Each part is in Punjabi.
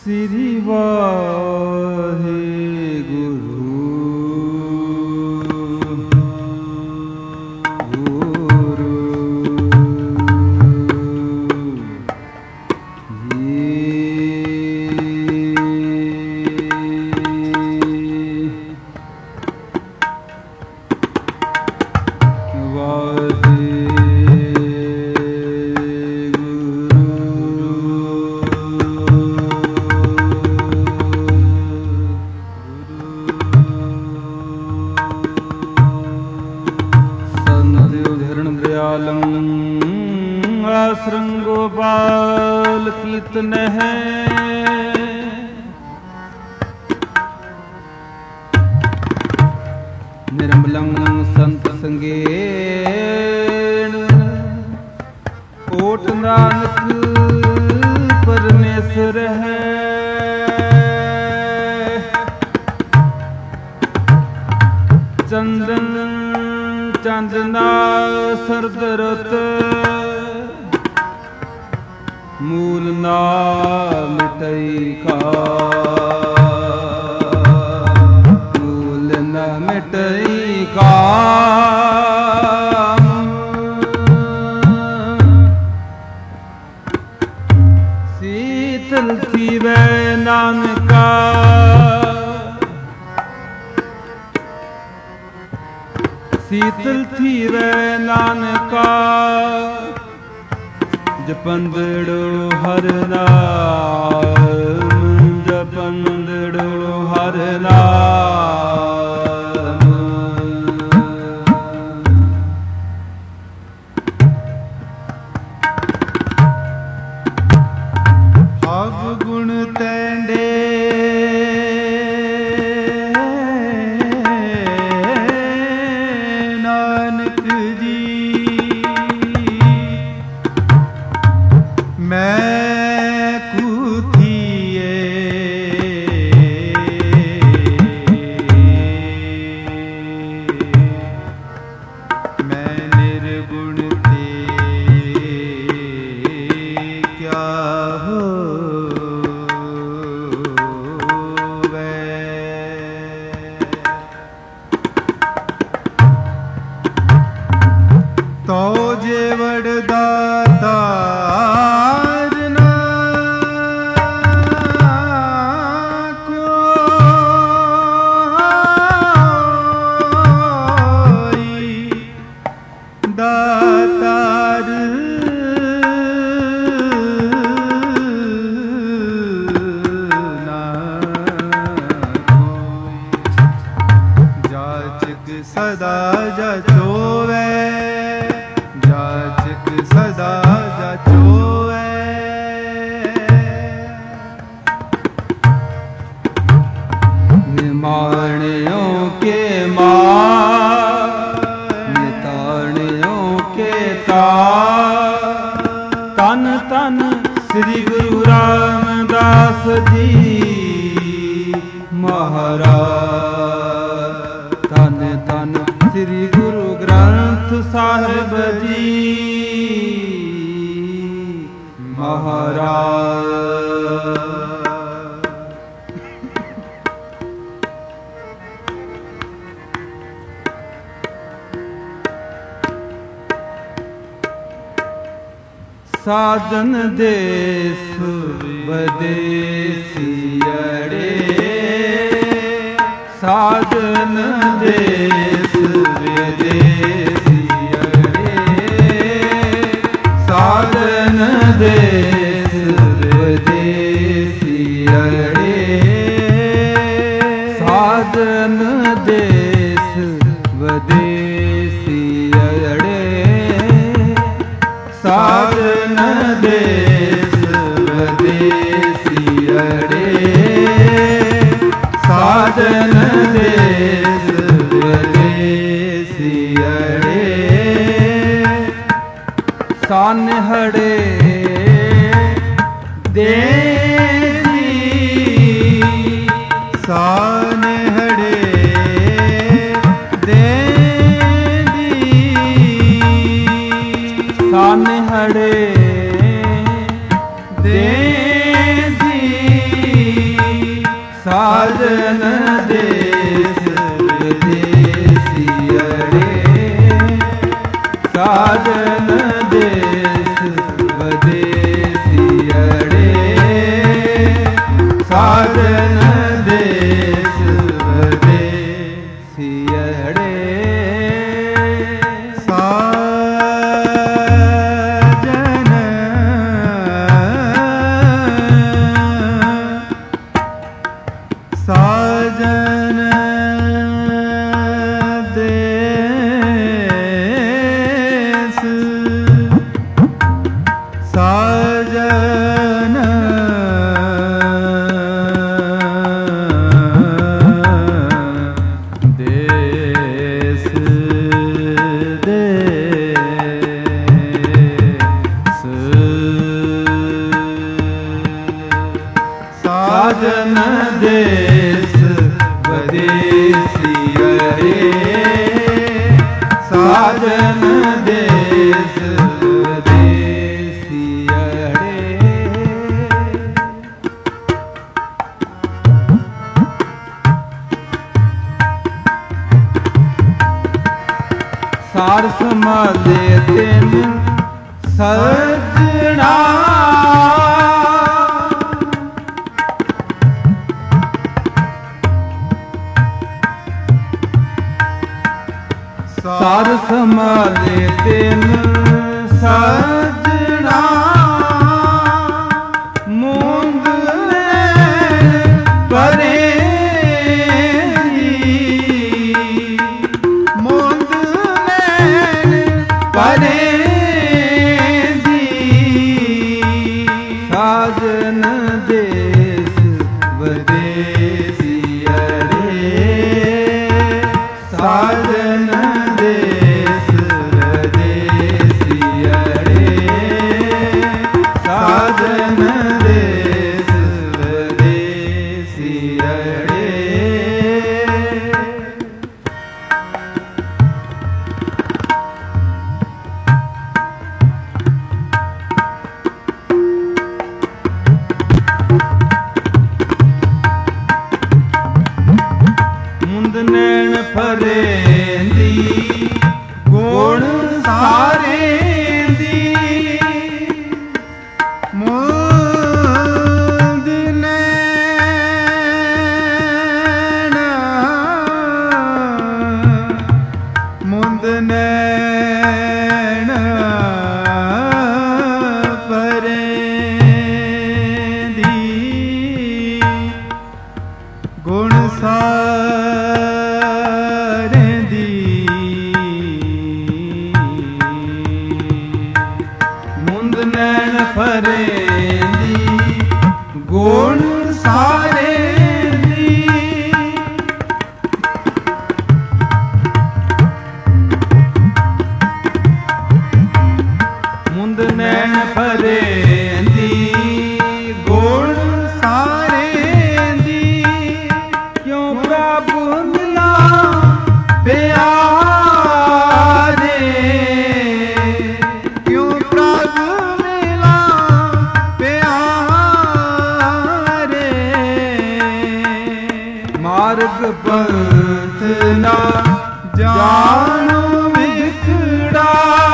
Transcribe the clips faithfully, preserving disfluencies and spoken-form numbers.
ਸ੍ਰੀ ਵਾਹਿਗੁਰੂ ਗੋਪਾਲ ਕੀਰਤਨ ਹੈ ਨਿਰਮਲੰ ਸੰਤ ਸੰਗੇਣ ਓਟ ਨਾਨਕ ਪਰਮੇਸ਼ਰ ਹੈ ਚੰਦਨ ਚੰਦਨਾ ਸਰਦ ਰੁੱਤ ਮੂਲ ਨਾ ਮਿਟਈ ਕਾ ਮੂਲ ਨਾ ਮਿਟਈ ਕਾ ਸੀਤਲ ਥੀਵੈ ਨਾਨਕਾ ਸੀਤਲ ਥੀਵੈ ਨਾਨਕਾ ਜਪੰਦੜੋ ਹਰ ਨਾਮ ਜਪੰਦੜੋ ਹਰ ਨਾਮ ਹਵ ਗੁਣ ਤੈਂਡੇ ਨਾਨਕ ਜੀ ਮੈਂ ਕੁਥੀਏ ਮੈਂ ਨਿਰਗੁਣ ਤੇ ਕਿਆ ਹੋਵੇ ਤੋ ਜੇ ਵਡਦਾਤਾ ਸਦਾ ਜਚੋਵੇ ਜਾਚਕ ਸਦਾ ਜਚੋਵੇ ਨਿਮਾਣਿਓ ਕੇ ਮਾਰ ਨਿਤਾਣਿਓ ਕੇ ਤਾਰ ਤਨ ਤਨ ਸ੍ਰੀ ਗੁਰੂ ਰਾਮਦਾਸ ਜੀ ਮਹਾਰਾਜ ਤਨ ਤਨ ਸ੍ਰੀ ਗੁਰੂ ਗ੍ਰੰਥ ਸਾਹਿਬ ਜੀ ਮਹਾਰਾਜ ਸਾਜਨ ਦੇਸ ਵਿਦੇਸੀਅੜੇ ਸਾਜਨ ਦੇਸ ਵਿਦੇਸੀਅੜੇ ਸਾਜਨ ਦੇਸ ਵਿਦੇਸੀਅੜੇ ਸਾਜਨ ਦੇਸ ਵਿਦੇਸੀਅੜੇ ਸਾਜਨ ਦੇਸ ਵਿਦੇਸੀਅੜੇ ਸਾਜਨ ਦੇਸ ਵਿਦੇਸੀਅੜੇ ਸਾਨਹੜੇ ਦੇਸੀ ਸਾਨਹੜੇ ਦੇਦੀ ਸਾਨਹੜੇ ਦੇਦੀ ਸਾਜਨ ਦੇਸ ਵਿਦੇਸੀ ਅੜੇ, ਸਾਜਨ ਦੇਸ ਵਿਦੇਸੀ ਅੜੇ, ਸਾਜਨ ਦੇਸ ਵਿਦੇਸੀ ਅੜੇ, ਸਾਜਨ ਦੇਸ ਸਾਜਨ ਦੇਸ ਦੇਸ ਸਾਜਨ ਦੇਸ ਵਿਦੇਸੀ ਅੜੇ, ਸਾਜਨ ਦੇਸ ਵਿਦੇਸੀ ਅੜੇ, ਸਾਰ ਸਮਾਲੇ ਤਿਨ ਸਜਣਾ, ਸਾਰ ਸਮਾਲੇ ਤਿਨ ਸਜਣਾ, ਮੁੰਦ ਪਰੇ ਦੀ, ਮੁੰਦ ਪਰੇ ਦੀ, ਸਾਜਨ ਦੇਸ ਵਿਦੇਸੀ ਅੜੇ, ਸਾਜਨ ਦੇਸ ਵਿਦੇਸੀ ਅੜੇ, ਸਾਜਨ ਦੇਸ ਵਿਦੇਸੀ ਅੜੇ, ਮੁੰਦ ਨੈਣ ਫਰੇਂਦੀ, ਗੁਣ ਸਾਰੇਂਦੀ, ਮੁੰਦ ਨੈਣ, ਮੁੰਦ ਨੈਣ ਫਰੇਂਦੀ, ਗੁਣ ਸਾਰੇਂਦੀ, ਮੁੰਦ ਨੈਣ ਫਰੇਂਦੀ, ਗੁਣ ਸਾਰੇਂਦੀ, ਮੁੰਦ ਨੈਣ ਫਰੇਂਦੀ, ਗੁਣ ਸਾਰੇਂਦੀ, ਕਿਉਂ ਪ੍ਰਭ ਮਿਲਾ ਪਿਆਰੇ, ਕਿਉਂ ਪ੍ਰਭ ਮਿਲਾ ਪਿਆਰੇ, ਮਾਰਗ ਪੰਥ ਨਾ ਜਾਣੋ ਵਿਖੜਾ,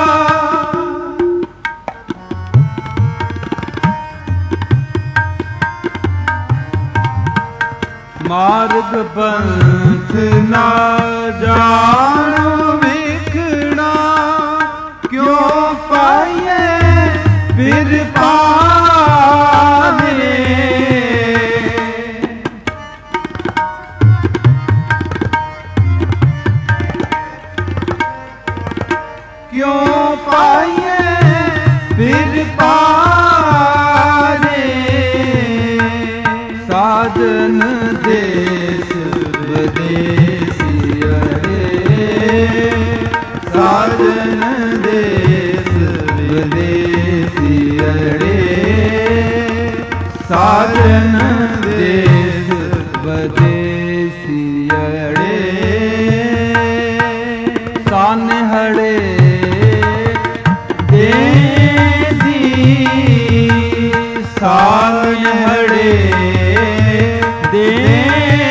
ਮਾਰਗ ਪੰਥ ਨਾ ਜਾਣੋ ਵਿਖੜਾ, ਕਿਉਂ ਪਾਈਏ ਫਿਰ ਪਾਵੇ, ਕਿਉਂ ਪਾਈਏ ਫਿਰ ਪਾਵੇ, ਸਾਜਨ ਦੇਸ ਵਿਦੇਸੀ ਅੜੇ, ਸਾਜਨ ਦੇਸ ਵਿਦੇਸੀ ਅੜੇ, ਸਾਜਨ ਦੇਸ ਵਿਦੇਸੀ ਅੜੇ, ਸਾਨਹੜੇ ਦੇ ਦੀ, ਸਾਨਹੜੇ ਦੇ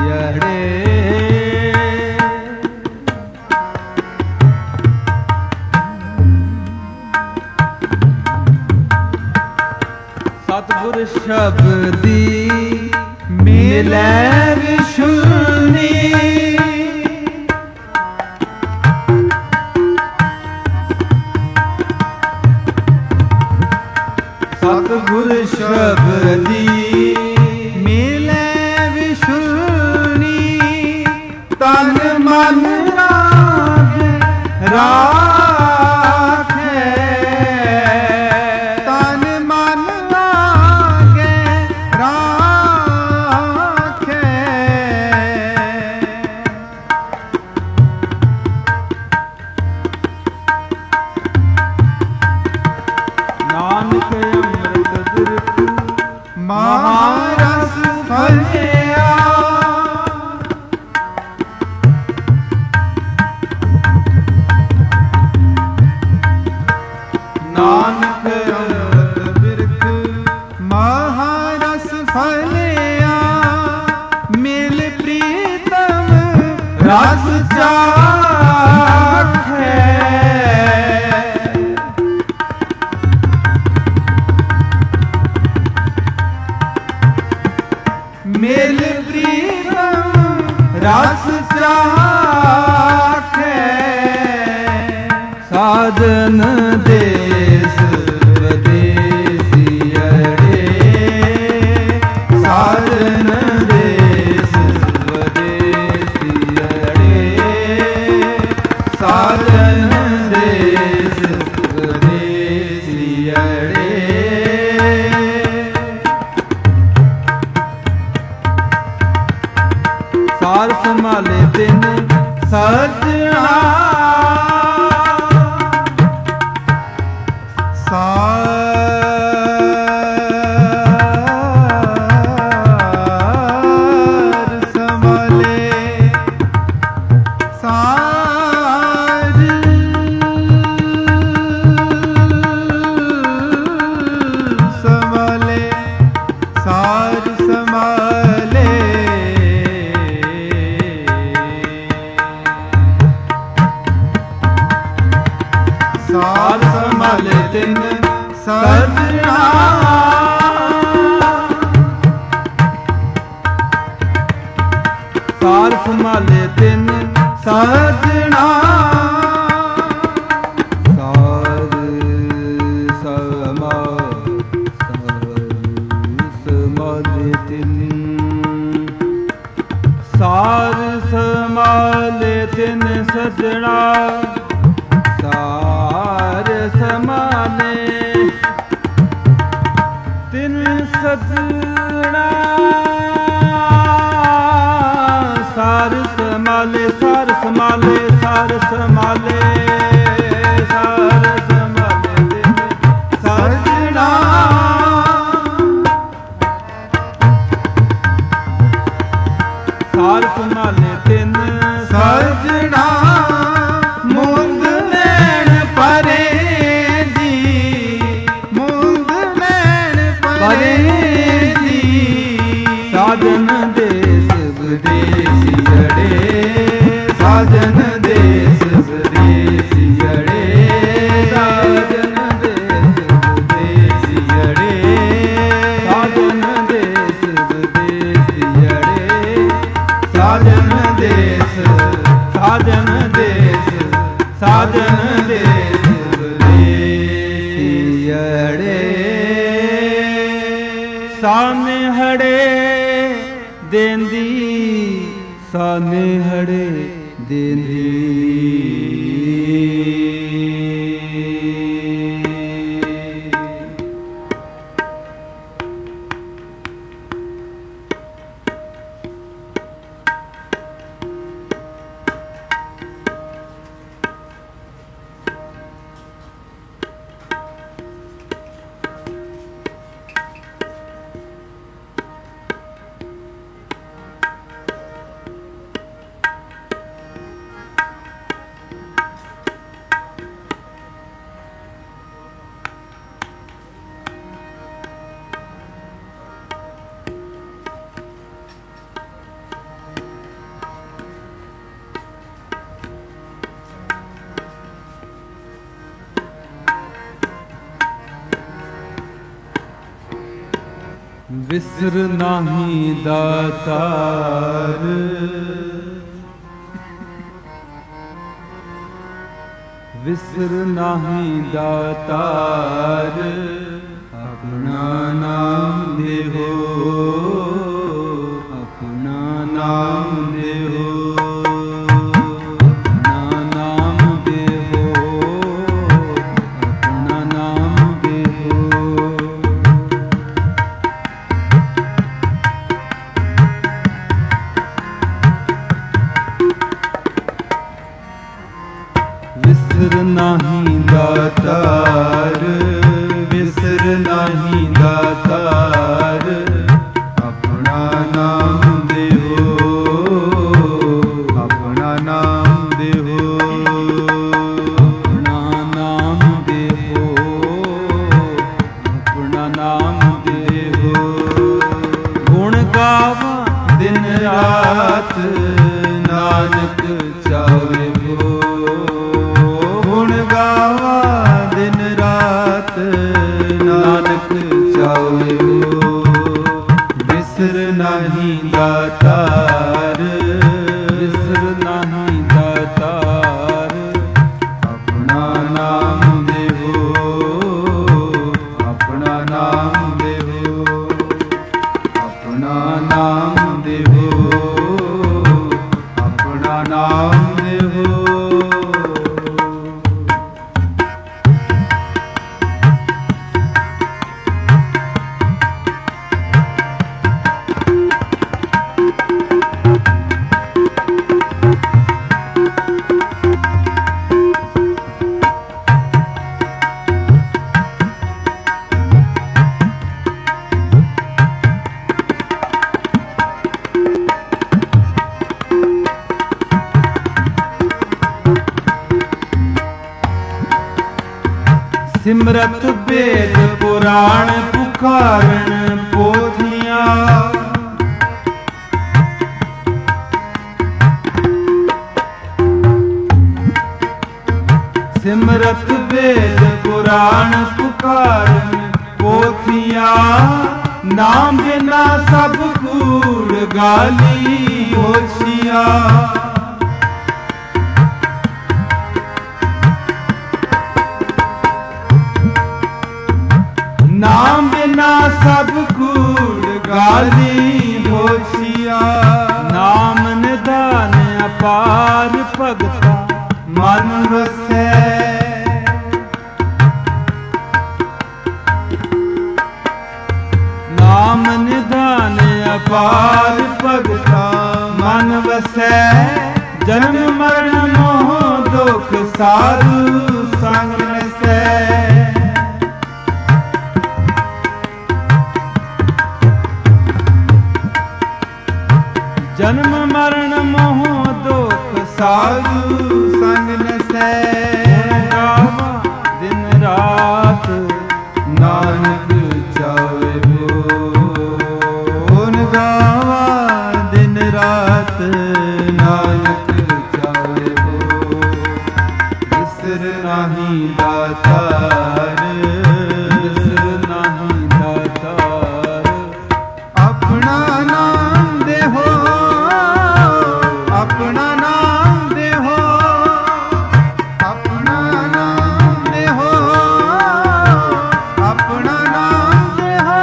ਸਤਿਗੁਰ ਸ਼ਬਦੀ ਮਿਲੈ ਵਿਸ਼ੁਨੀ ਸਤਿਗੁਰ ਸ਼ਬਦੀ ਮਿਲੈ ਵਿਸ਼ੁਨੀ ਤਨ ਮਨ ਰਾਖੈ ਰਾਖੈ ਤਨ ਮਨ ਲਾਗੈ ਰਾਖੈ ਨਾਨਕ ਅੰਮ੍ਰਿਤ ਬਿਰਖ ਮਹਾਰਸ ਫਲਿਆ ਨਾਨਕ ਅੰਮ੍ਰਿਤ ਬਿਰਖ ਮਹਾਰਸ ਫਲਿਆ ਮਿਲ ਪ੍ਰੀਤਮ ਰਸ ਚਾਖੈ ਮਿਲ ਪ੍ਰੀਤਮ ਰਸ ਚਾਖੈ ਸਾਜਨ ਦੇਸ ਵਿਦੇਸੀਅੜੇ ਸਾਜਨ ਦੇਸ ਵਿਦੇਸੀਅੜੇ ਸਾਜਨ ਦੇਸ ਵਿਦੇਸੀਅੜੇ ਸਾਰ ਸੰਭਾਲੇ ਦਿਨ ਸਜਣਾ ਸਾਰ ਸੰਭਾਲੇ ਸਾਰ ਸੰਭਾਲੇ ਸਾਰ ਸੰਭਾਲੇ ਸਾਰ ਸੰਭਾਲੇ ਤਿਨ ਸਜਣਾ ਸਾਰ ਸੰਭਾਲੇ ਤਿਨ ਸਜਣਾ ਸਾਰ ਸਮਾ ਸੰਭਾਲੇ ਤਿਨ ਸਾਰ ਸੰਭਾਲੇ ਤਿਨ ਸਜਣਾ ਸਾਰ ਸੰਭਾਲੇ ਤਿਨ ਸਜਣਾ ਸਾਰ ਸੰਭਾਲੇ ਸਾਰ ਸੰਭਾਲੇ ਸਾਰ ਸੰਭਾਲੇ ਸਾਰ ਸੰਭਾਲੇ ਤਿਨ ਸਜਣਾ ਸਾਰ ਸੰਭਾਲੇ ਤਿਨ ਸਜਣਾ ਮੁੰਦ ਲੈਣ ਪਰੇ ਦੀ ਮੁੰਦ ਲੈਣ ਪਰੇ ਦੀ ਸਾਜਨ ਦੇਸ ਵਿਦੇਸੀਅੜੇ ਸਾਜਨ ਦੇਸ ਵਿਦੇਸੀਅੜੇ ਸਾਜਨ ਦੇਸ ਵਿਦੇਸੀਅੜੇ ਸਾਜਨ ਦੇਸ ਵਿਦੇਸੀਅੜੇ ਸਾਜਨ ਦੇਸ ਸਾਜਨ ਦੇਸ ਸਾਜਨ ਦੇਸ ਵਿਦੇਸੀਅੜੇ ਸਾਨੇਹੜੇ ਦੇਂਦੀ ਸਾਨੇਹੜੇ ਦੇਂਦੀ ਵਿਸਰ ਨਾਹੀ ਦਾਤਾਰ, ਵਿਸਰ ਨਾਹੀ ਦਾਤਾਰ, ਆਪਣਾ ਨਾਮ ਦੇਹੋ, ਆਪਣਾ ਨਾਮ ਦੇਹੋ, ਆਪਣਾ ਨਾਮ ਦੇਹੋ, ਆਪਣਾ ਨਾਮ ਦੇਹੋ। ਵਿਸਰ ਨਾਹੀ ਦਾਤਾਰ, ਵਿਸਰ ਨਾਹੀ ਦਾਤਾਰ, ਆਪਣਾ ਨਾਮ ਦੇਹੋ, ਆਪਣਾ ਨਾਮ ਦੇਹੋ, ਆਪਣਾ ਨਾਮ ਦੇਹੋ, ਆਪਣਾ ਨਾਮ ਦੇਹੋ। ਗੁਣ ਗਾਵਾਂ ਦਿਨ ਰਾਤ ਨਾਨਕ ਚਾਵੇ ਹੋ, ਗੁਣ ਗਾਵਾ ਦਿਨ ਰਾਤ ਨਾਨਕ ਚਾਵੇ ਹੋ। ਵਿਸਰ ਨਾਹੀ ਦਾਤਾਰ, ਵਿਸਰ ਨਾਹੀ ਦਾਤਾਰ, ਆਪਣਾ ਨਾਮ ਦੇਹੋ, ਆਪਣਾ ਨਾਮ ਦੇਹੋ, ਆਪਣਾ ਨਾਮ ਦੇਹੋ, ਆਪਣਾ ਨਾਮ ਦੇਹੋ। ਸਿਮਰਤ ਵੇਦ ਪੁਰਾਣ ਪੁਕਾਰਨ ਪੋਥੀਆਂ, ਸਿਮਰਤ ਵੇਦ ਪੁਰਾਣ ਪੁਕਾਰਨ ਪੋਥੀਆਂ। ਨਾਮ ਬਿਨਾ ਸਭ ਕੂੜ ਗਾਲੀ ਹੋਸ਼ੀਆਂ, ਨਾਮ ਬਿਨਾ ਸਭ ਕੂੜ ਗਾਲੀ ਹੋਸ਼ੀਆ। ਨਾਮ ਨਿਧਾਨ ਅਪਾਰ ਭਗਤਾ ਮਨ ਵਸੈ, ਨਾਮ ਨਿਧਾਨ ਅਪਾਰ ਭਗਤਾ ਮਨ ਵਸੈ। ਜਨਮ ਮਰਨ ਮੋਹ ਦੁਖ ਸਾਧੂ ਸੰਗ ਨਸੈ। ਜਨਮ ਮਰਨ ਮੋਹ ਦੁਖ ਸਾਧੂ ਸੰਗ ਨਸੈ। ਗਾਵਾਂ ਦਿਨ ਰਾਤ ਨਾਨਕ ਚਾਵੇ ਹੋ, ਗੁਣ ਗਾਵਾਂ ਦਿਨ ਰਾਤ ਨਾਨਕ ਚਾਵੇ ਹੋ। ਵਿਸਰ ਨਾਹੀ ਦਾਤਾਰ, ਵਿਸਰ ਨਾਹੀ ਦਾਤਾਰ, ਆਪਣਾ ਨਾਮ ਦੇਹੋ, ਆਪਣਾ ਨਾਮ ਦੇਹੋ, ਆਪਣਾ ਨਾਮ ਦੇਹੋ, ਆਪਣਾ ਨਾਮ ਦੇਹੋ।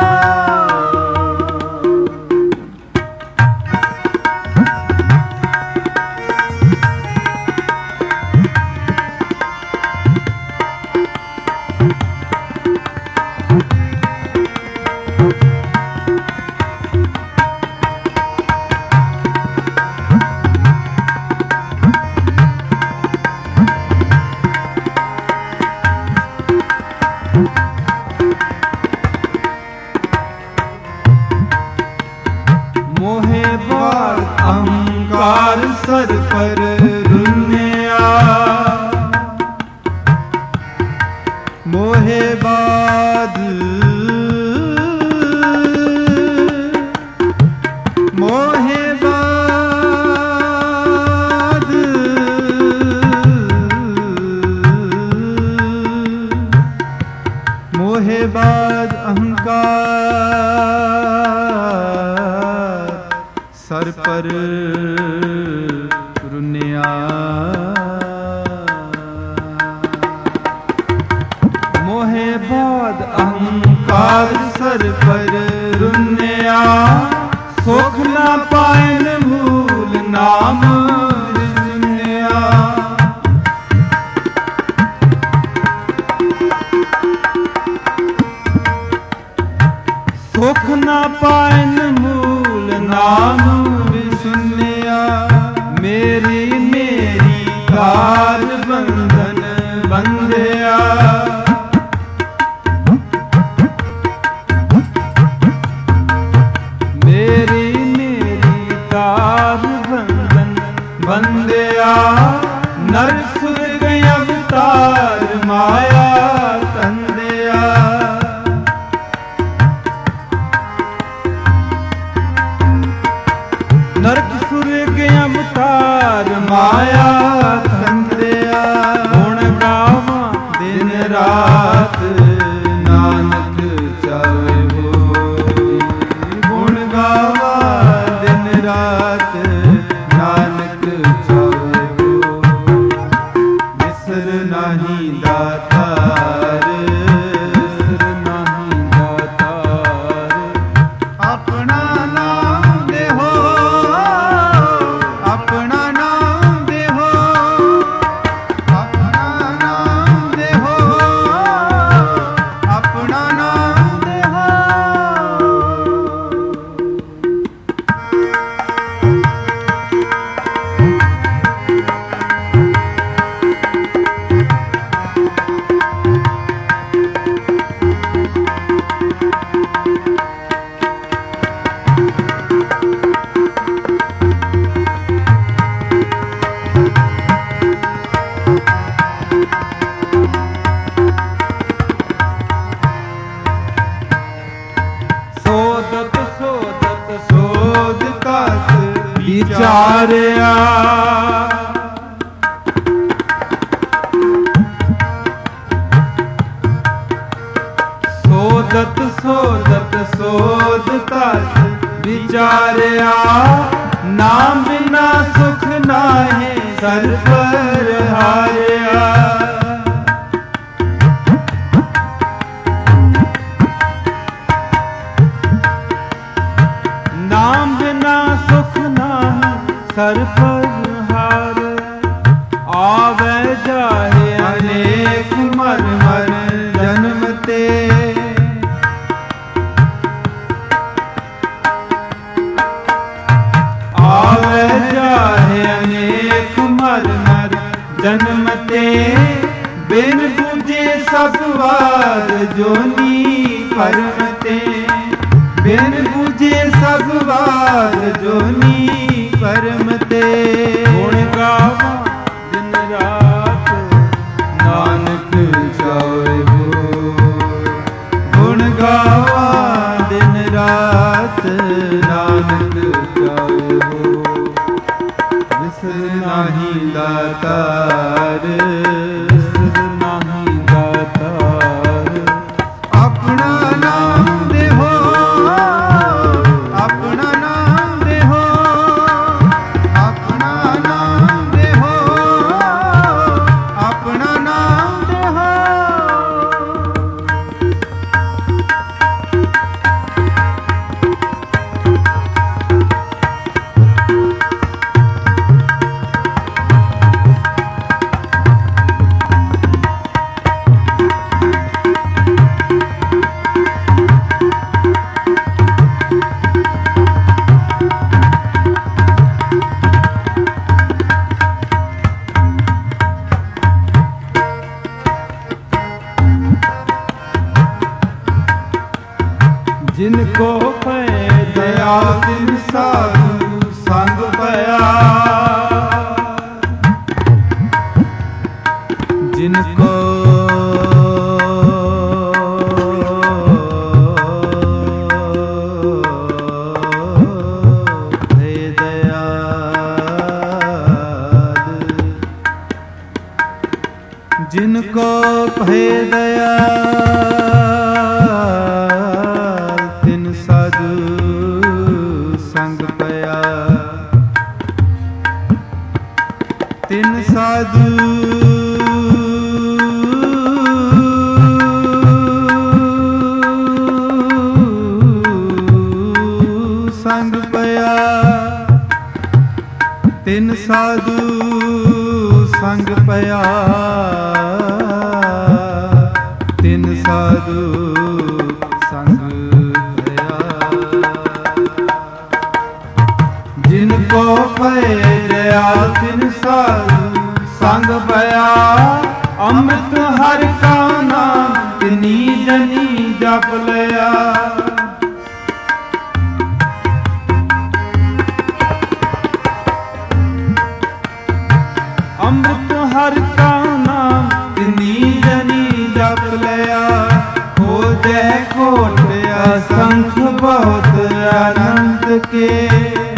ਮੋਹੇ ਬਾਲ ਅਹੰਕਾਰ ਸਰ ਪਰ ਰੁੰਨਿਆ, ਮੋਹੇ ਬਾਦ ਮੋਹੇ ਬਾਦ ਮੋਹੇ ਬਾਦ ਅਹੰਕਾਰ ਪਰ ਰੁੰਨਿਆ। ਮੋਹਿ ਬਾਦ ਅਹੰਕਾਰ ਸਰ ਪਰ ਰੁੰਨਿਆ। ਸੁਖ ਨਾ ਪਾਇਨ ਮੂਲ ਨਾਮ ਰੁੰਨਿਆ। ਸੁਖ ਨਾ ਪਾਇਨ ਮੂਲ ਨਾਮ ਸੁਨਿਆ। ਮੇਰੀ ਮੇਰੀ ਕਾਰ ਬੰਧਨ ਬੰਧਿਆ। ਮੇਰੀ ਮੇਰੀ ਤਾਰ ਬੰਧਨ ਬੰਧਿਆ। ਨਰ ਸੁਰਗ ਅਵਤਾਰ ਮਾਇਆ ਤੰਦਿਆ। ਨਰਕ ਸੁਰਗ ਅਵਤਾਰ ਮਾਇਆ ਤੰਦਿਆ। ਗੁਣ ਗਾਵਾਂ ਦਿਨ ਰਾਤ ਨਾਨਕ ਚਾਵੇ ਹੋਈ। ਗੁਣ ਗਾਵਾਂ ਦਿਨ ਰਾਤ ਨਾਨਕ ਚਾਵੇ ਹੋਈ। ਵਿਸਰ ਨਹੀਂ ਦਾਤਾਰ ਵਿਸਰ ਨਾਹੀਂ ਦਾਤਾਰ। ਆਪਣਾ ਨਾਮ ਦੇਹੋ। ਆਪਣਾ ਨਾਮ ਦੇਹੋ। ਆਪਣਾ ਨਾਮ ਦੇਹੋ। ਆਪਣਾ ਨਾਮ ਦੇਹੋ। ਸੋਦਤ ਸੋਦਤ ਸੋਧ ਕਤ ਵਿਚਾਰਿਆ। ਸੋਦਤ ਸੋਦਤ ਸੋਧ ਕਤ ਵਿਚਾਰਿਆ। ਨਾਮ ਬਿਨਾ ਸੁਖ ਨਾਹੀ ਸਰ ਪਰ ਹਾਰਿਆ। ਨਾਮ ਬਿਨਾ ਸੁਖ ਨਾਹੀਂ ਸਰ ਪਰ ਹਾਰ। ਆਵੇ ਜਾਹੇ ਅਨੇਕ ਮਰ ਮਰ ਜਨਮ ਤੇ। ਆਵੇ ਜਾਹੇ ਅਨੇਕ ਮਰ ਮਰ ਜਨਮ ਤੇ। ਬਿਨ ਬੂਝੇ ਸਭ ਵਾਰ ਜੋਨੀ ਪਰਮ ਤੇ। ਬਿਨ ਬੂਝੇ ਸਭ ਵਾਰ ਜੋਨੀ ਪਰਮ ਤੇ। ਗੁਣ ਗਾਵਾਂ ਦਿਨ ਰਾਤ ਨਾਨਕ ਚਾਵੇ ਹੋ। ਗੁਣ ਗਾਵਾਂ ਦਿਨ ਰਾਤ ਨਾਨਕ ਚਾਵੇ ਹੋ। ਵਿਸਰ ਨਾਹੀ ਦਾਤਾਰ ਵਿਸਰ ਨਾਹੀਂ ਦਾਤਾਰ। ਆਪਣਾ ਨਾਮ ਦੇਹੋ। ਆਪਣਾ ਨਾਮ ਦੇਹੋ। ਆਪਣਾ ਨਾਮ ਦੇਹੋ। ਆਪਣਾ ਨਾਮ ਦੇਹੋ। जिनको पै ਦਇਆ ਤਿਨ ਸਾਧੂ ਸੰਗ ਪਿਆ। जिनको ਭੈ ਦਇਆਲ। ਜਿनको ਭੈ ਦਇਆਲ ਤਿਨ ਸਾਧੂ ਸੰਗ ਪਿਆ। ਤਿਨ ਸਾਧੂ ਸੰਗ ਪਿਆ, ਤਿਨ ਸਾਧੂ ਸੰਗ ਪਿਆ, ਤਿਨ ਸਾਧੂ ਸੰਗ ਪਿਆ। ਜਿਨ ਕੋ ਭੈ ਦਇਆ ਤਿਨ ਸਾਧੂ ਸੰਗ ਪਿਆ, ਅੰਮ੍ਰਿਤ ਹਰਿ ਕਾ ਨਾਮ ਤਿਨੀ ਜਨੀ ਜਪ ਲਿਆ। ਅੰਮ੍ਰਿਤ ਹਰਿ ਕਾ ਨਾਮ ਤਿਨੀ ਜਨੀ ਜਪ ਲਿਆ। ਖੋਜੈ ਕੋਟ ਅਸੰਖ ਬਹੁਤ ਅਨੰਤ ਕੇ,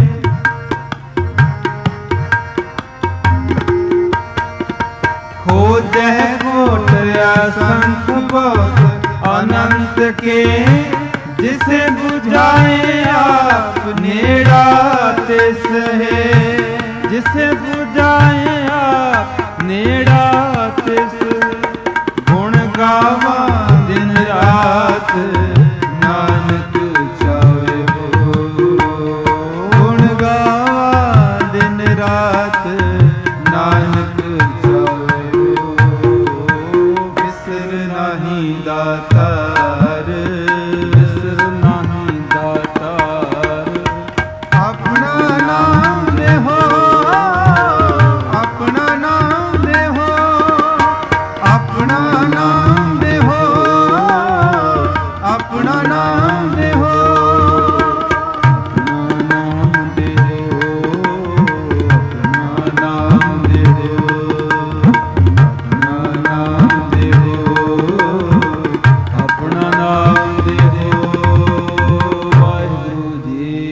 ਖੋਜੈ ਕੋਟ ਅਸੰਖ ਬਹੁਤ ਅਨੰਤ ਕੇ। ਜਿਸੇ 부ਝਾਏ ਆਪ ਨੇੜਾ ਤਿਸ ਹੈ, ਜਿਸੇ 부ਝਾਏ ਆਪ ਨੇੜਾ ਤਿਸ। ਗੁਣ ਗਾਵਾਂ ਦਿਨ ਰਾਤ ਨਾਨਕ ਚਾਵੇ ਹੋ, ਗੁਣ ਗਾਵਾਂ ਦਿਨ ਰਾਤ ਨਾਨਕ ਚਾਵੇ ਹੋ। ਬਿਸਰ ਨਾਹੀ ਦਾਤਾਰ, ਬਿਸਰ ਨਾਹੀ ਦਾਤਾਰ। ਆਪਣਾ ਨਾਮ ਦੇਹੋ, ਆਪਣਾ ਨਾਮ ਦੇਹੋ, ਆਪਣਾ ਨਾਮ ਦੇਹੋ, ਆਪਣਾ ਨਾਮ ਦੇਹੋ, ਆਪਣਾ ਨਾਮ ਦੇਹੋ, ਆਪਣਾ ਨਾਮ ਦੇਹੋ, ਆਪਣਾ ਨਾਮ ਦੇਹੋ, ਆਪਣਾ ਨਾਮ ਦੇਹੋ। ਵਾਹਿਗੁਰੂ ਜੀ।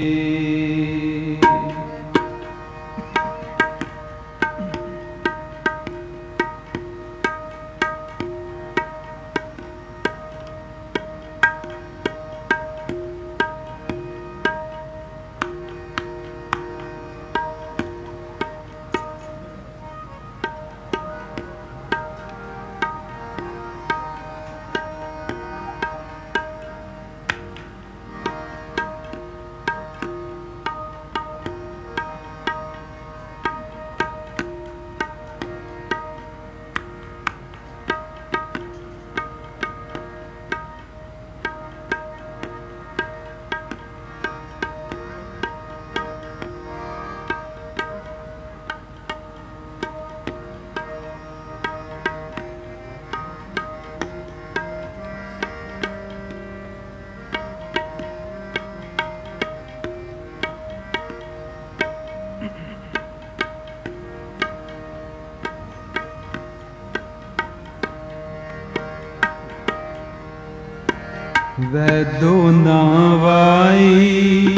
ਵੈਦੋ ਨਾ ਵਾਈ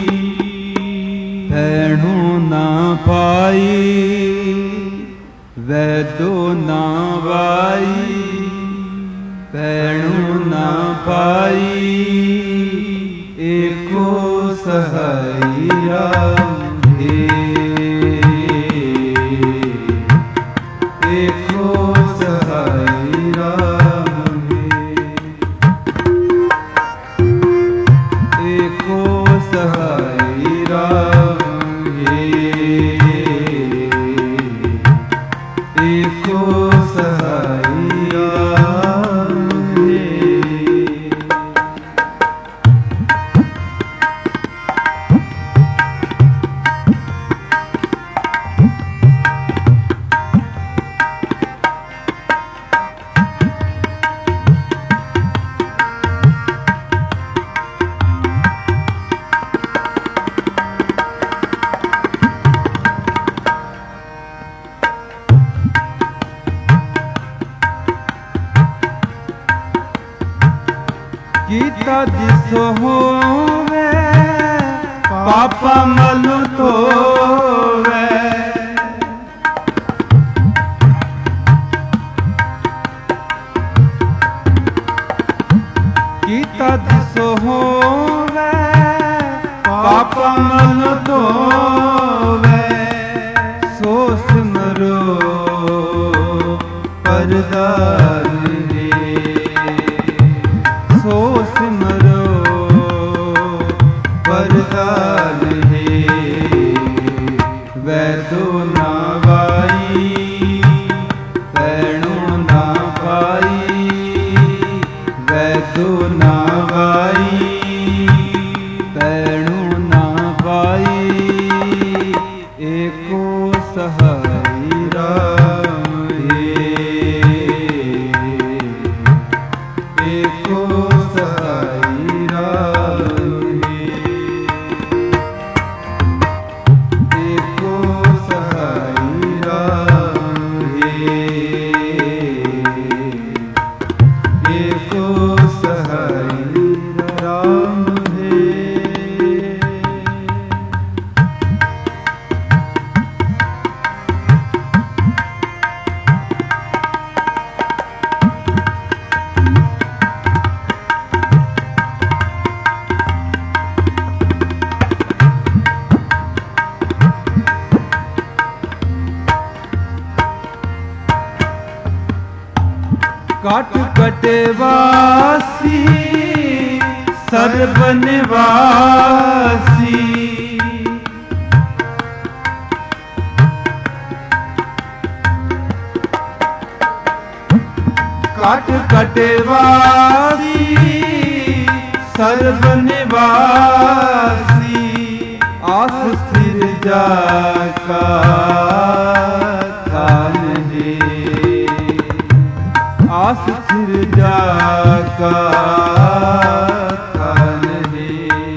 ਭੈਣੋ ਨਾ ਪਾਈ, ਵੈਦੋ ਨਾ ਵਾਈ ਭੈਣੋ ਨਾ ਪਾਈ। ਏਕੋ ਸਹਾਈ ਰਾਮ ਹੈ, ਏਕੋ ਸਹਾਈ ਰਾਮ ਹੈ, ਏਕੋ ਸਹਾਈ ਰਾਮ ਹੈ, ਏਕੋ ਸਹਾਈ ਰਾਮ ਹੈ। ਕੀਤਾ ਜਿਸ ਹੋਵੇ ਪਾਪਾ ਮਲ ਧੋਵੇ, ਕੀਤਾ ਜਿਸ ਹੋਵੇ ਪਾਪਾ ਮਲ ਧੋਵੇ। ਸੋ ਸਿਮਰੋ ਸੋ ਸਿਮਰੋ ਵਰਦਾਨ ਹੈ ਵੈਦੋ ਨਾ ਵਾਈ ਪੈਣੋ ਨਾ ਪਾਈ ਵੈਦੋ ਨਾ ਵਾਈ ਪੈਣੋ ਨਾ ਪਾਈ ਏਕੋ ਸਹਾਈ ਰਾਮ ਹੈ ਏਕੋ ਸਹਾਈ ਰਾਮ ਹੈ ਏਕੋ ਸਹਾਈ ਰਾਮ ਹੈ ਏਕੋ ਸਹਾਈ ਰਾਮ ਹੈ। कट कटे वासी सर्व निवासी कट कटे वासी सर्व निवासी आस स्थिर जाका कान है आस स्थिर जाका कान है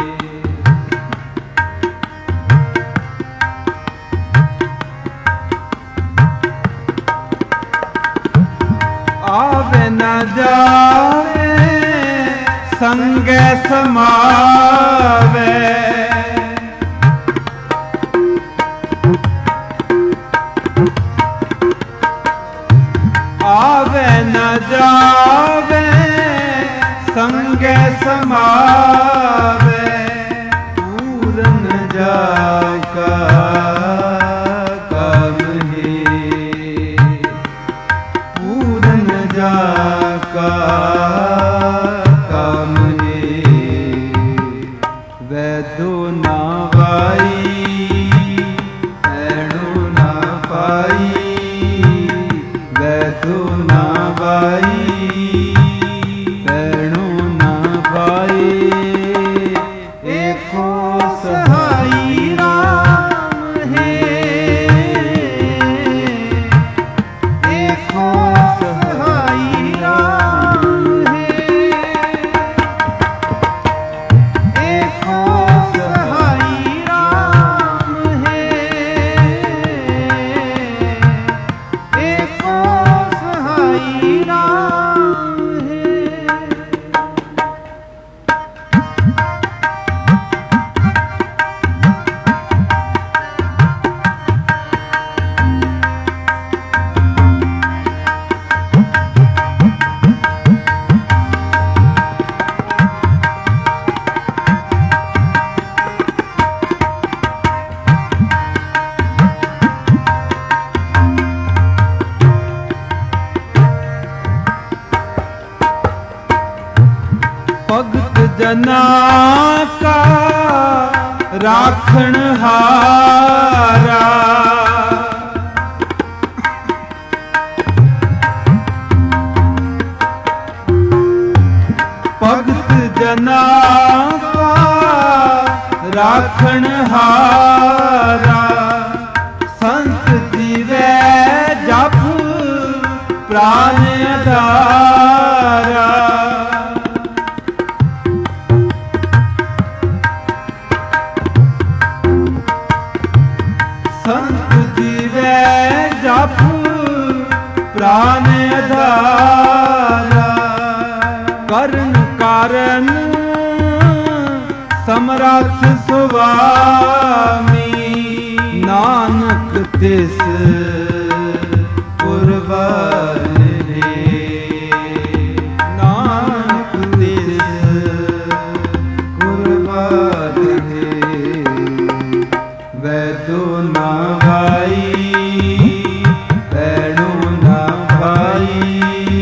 आवे न जावे संगे समावे आवे न जावे संगे समावे पूरन जाका काम है पूरन जाका काम है वैदो ना वाई ऐणो ना पाई वैदो ना वाई पैणो ना पाई एको सहाई राम है एको सहाई राम है एको सहाई राम है एको सहाई राम है। भगत जना का राखण हारा भगत जना का राखण हारा संत जीवे जप प्राण आधारा संत जीवे जप प्राण आधारा करण कारण समरथ सुवामी नानक तिस कुर्बान रे नानक तिस कुर्बान रे वैदो ना भाई पैणो ना भाई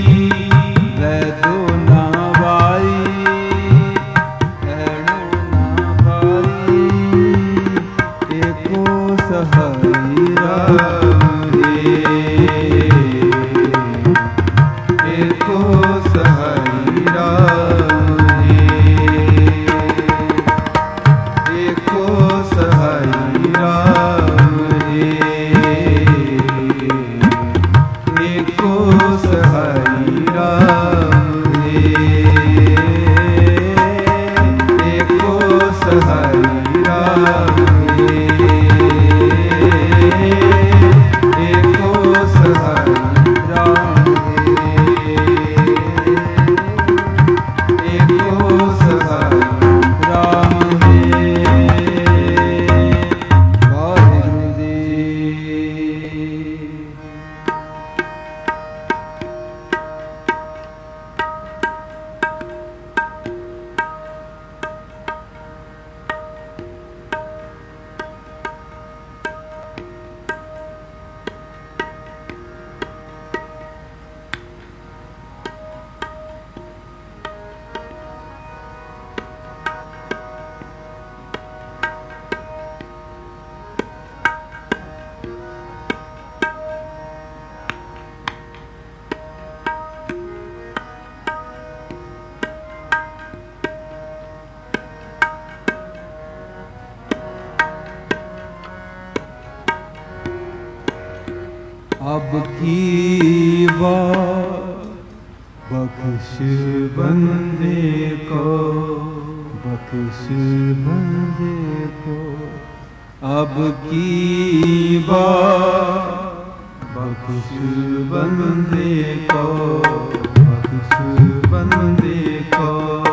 अब की बात बख्श बंदे को, बख्श बंदे को। अब की बात बख्श बंदे को, बख्श बंदे को।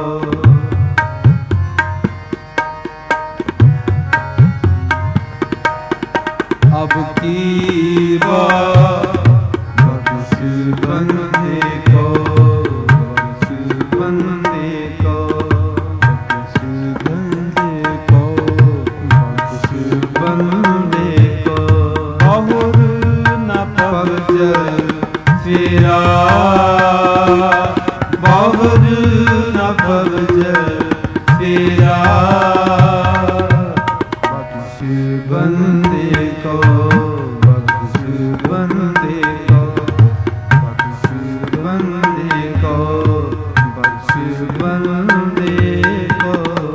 अब की बात बख्श बंदे को, बख्श बंदे को, बख्श बंदे को, बख्श बंदे को। बहुर न पगजल फेरा, बहुर न पगजल फेरा। बख्श बंदे को, बख्श बंदे को, बख्श बंदे को, बख्श बंदे को।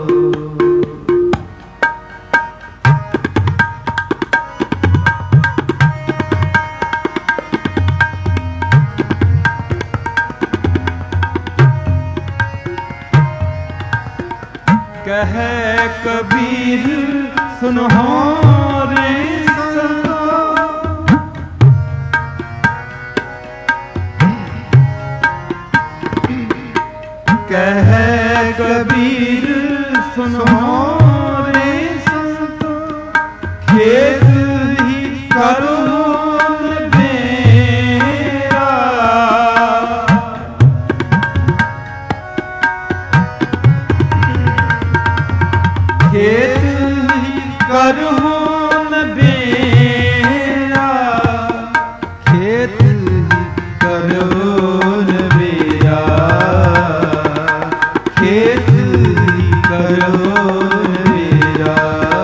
कहे कबीर सुनो रे कहे कबीर सुनो रे संतो, खेत ही करो मेरा। खेत ही करो न बेरा, खेत ही करो न बेरा, खेत ही करो मेरा।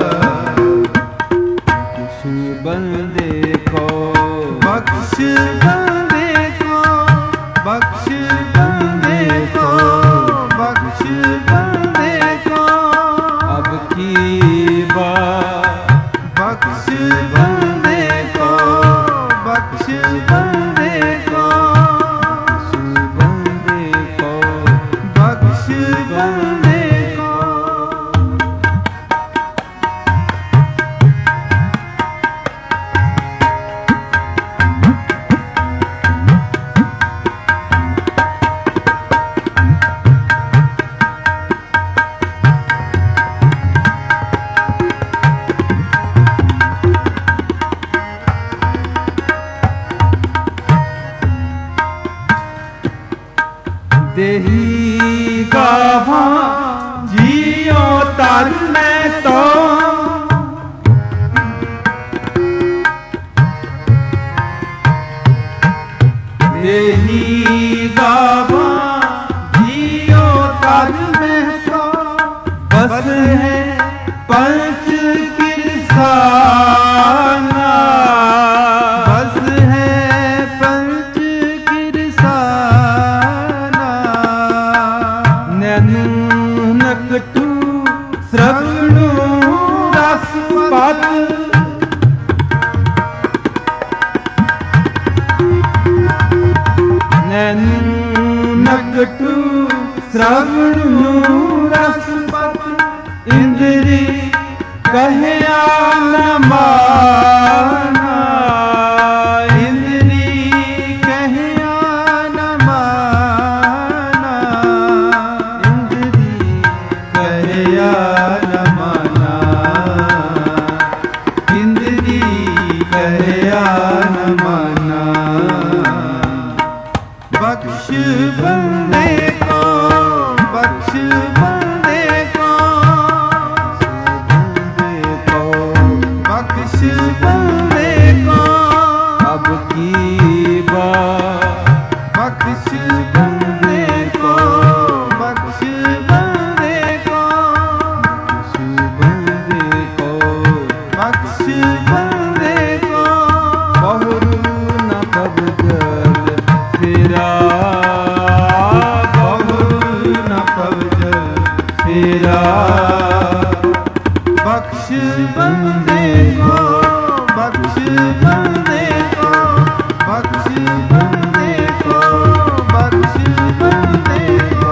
बख्श बंदे को, बख्श बंदे को, बख्श बंदे को, बख्श बंदे को। अब की बात बख्श बंदे को, बख्श बंदे को, बख्श बंदे को, बख्श बंदे को। देही गावा जियो तर में तो, देही गावा जियो तर में तो। बस है पंच किरसाना, ਪ੍ਰਗਟੂ ਸ਼ਰਵਣ ਨੂੰ ਰਸਪਤ ਇੰਦਰੀ ਕਹਿਆ ਨ ਮਾਨਾ ਇੰਦਰੀ ਕਹਿਆ ਨ ਮਾਨਾ ਇੰਦਰੀ ਕਹਿਆ ਨ ਮਾਨਾ ਇੰਦਰੀ ਕਹਿਆ ਨ ਮਾਨਾ ਬਖਸ਼ ਬੰਦੇ ਕੋ ਬਖਸ਼ ਬੰਦੇ ਕੋ बख्श बंदे को अब की बात बख्श बंदे को बख्श बंदे को बख्श बंदे को बख्श बंदे को बहुरू न पवजल फेरा बहुरू न पवजल फेरा बख्श बंदे को बख्श बंदे को बख्श बंदे को बख्श बंदे को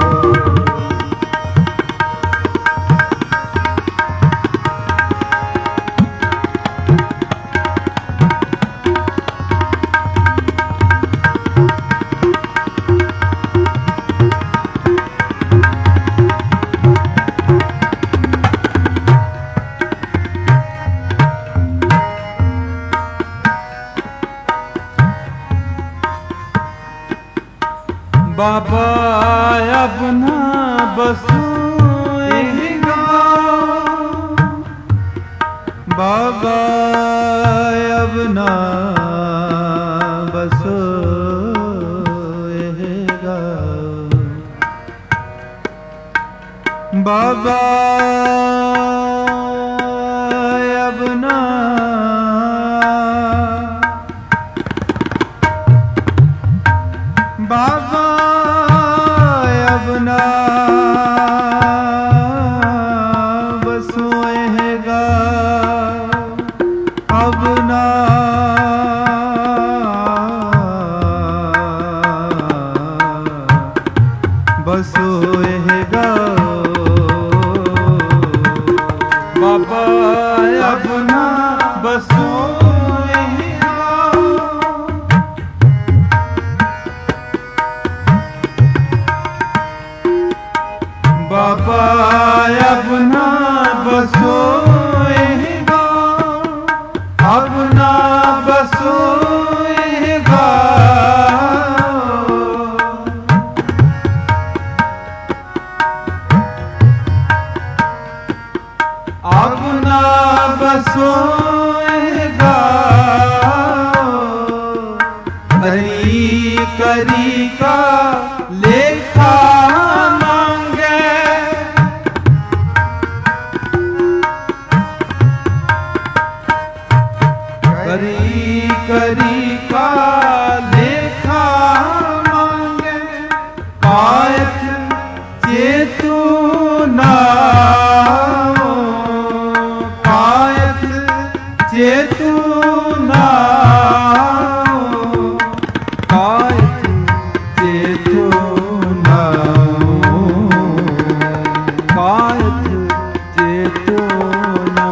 बाबा अब ना बसो यही गाँव बाबा अब ना बसो यही गाँव बाबा अब ना बाबा अब ना बसोएगा अब ना बसोएगा बाबा अब ना बसोएगा बाबा अब ना बसोएगा अब ना बसोएगा अब ना बसोएगा करी करी का लेखा करी करी का लेखा मांगे कायक चेतु ना कायक चेतु ना कायक चेतु ना कायक चेतु ना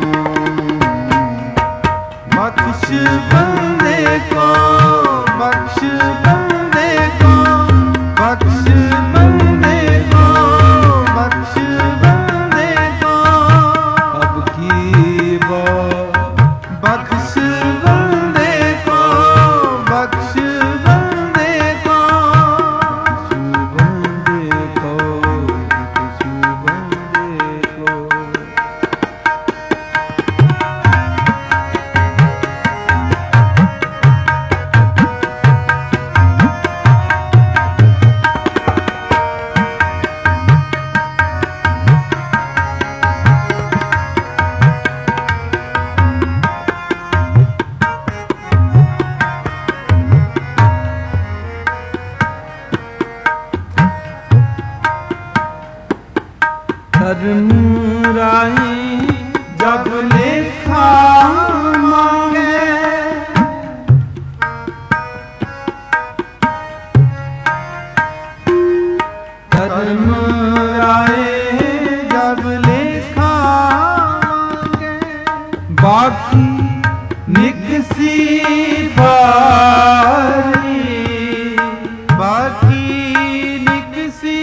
बख्श बंदे को बख्श बंदे को बख्श बंदे को बख्श बंदे को अब की बात बख्श बंदे को बख्श बंदे को बंदे को बंदे को भारी बाकी निकसी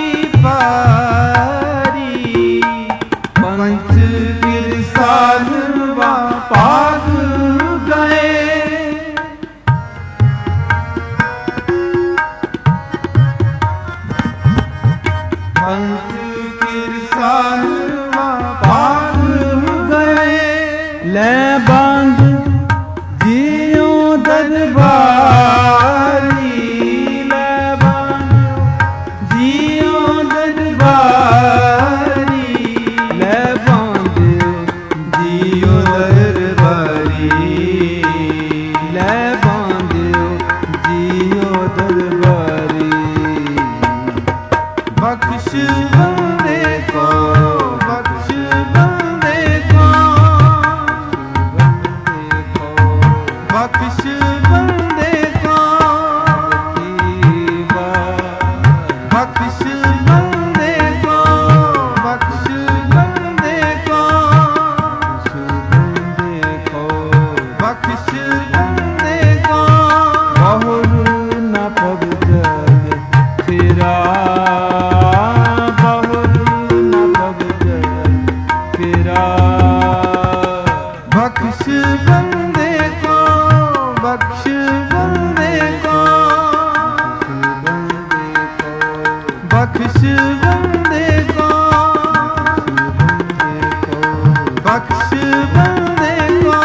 भारी पंच गिरसाल पाग गए पंच गिरसाल पाग गए ले बांध जियो दरबारी ले बांध जियो दरबारी ले बांध जियो दरबारी ले बांध जियो दरबारी बख्श बंदे को बख्श बंदे को बख्श बंदे को बख्श बंदे को बख्श बंदे को बख्श बंदे को बहुर न पग जग फिरा बहुर न पग जग फिरा बख्श बंदे को बख्श बंदे को बख्श बंदे को बख्श बंदे को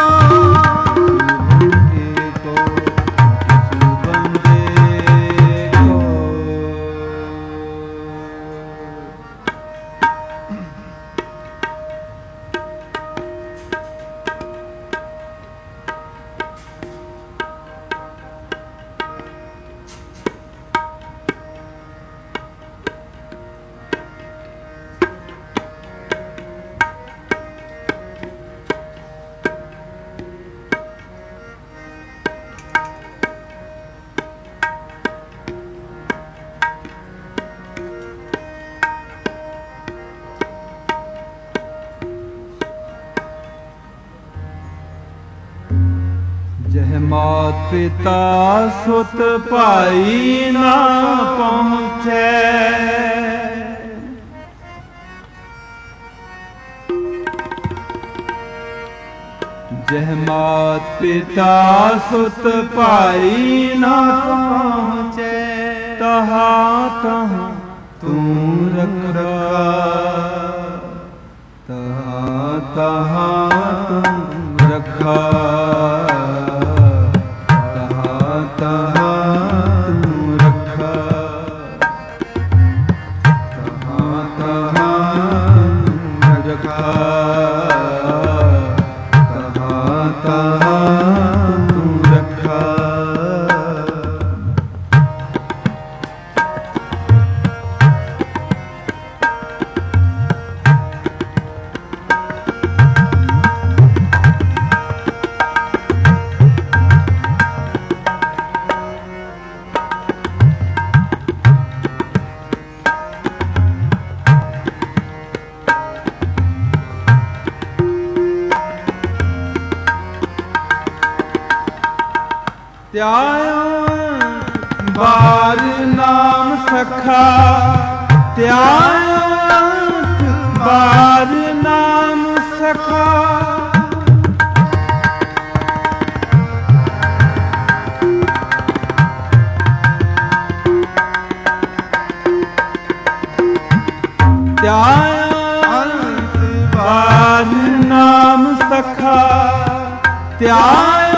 जह मात पिता सुत भाई ना पहुँचे जह मात पिता सुत भाई ना पहुँचे तहाँ तहाँ तू रखा तहाँ तहाँ तू रखा त्यायो बार नाम सखा त्यायो बार नाम सखा त्यायो बार नाम सखा त्यायो